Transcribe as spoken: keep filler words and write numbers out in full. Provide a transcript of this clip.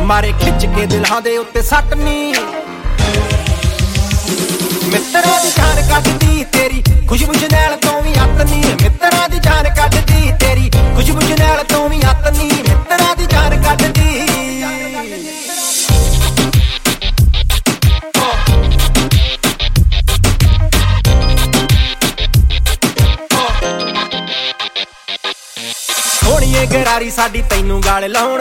ਮਾਰੇ ਖਿੱਚ ਕੇ ਦਿਲਾਂ ਦੇ ਉੱਤੇ ਸੱਟ ਨੀ ਮਿੱਤਰਾਂ ਦੀ ਜਾਨ ਕੱਢਦੀ ਤੇਰੀ ਖੁਸ਼ਬੂ ਜਨੈਲ ਤੋਂ ਵੀ ਅੱਤ ਨੀ ਮਿੱਤਰਾਂ ਦੀ ਜਾਨ ਕੱਢਦੀ ਤੇਰੀ ਖੁਸ਼ਬੂ ਜਨੈਲ ਤੋਂ ਵੀ ਅੱਤ ਨੀ ਮਿੱਤਰਾਂ ਦੀ ਜਾਨ ਕੱਢਦੀ ਸੋਹਣੀਏ ਗਰਾਰੀ ਸਾਡੀ ਤੈਨੂੰ ਗਾਲ ਲਾਉਣ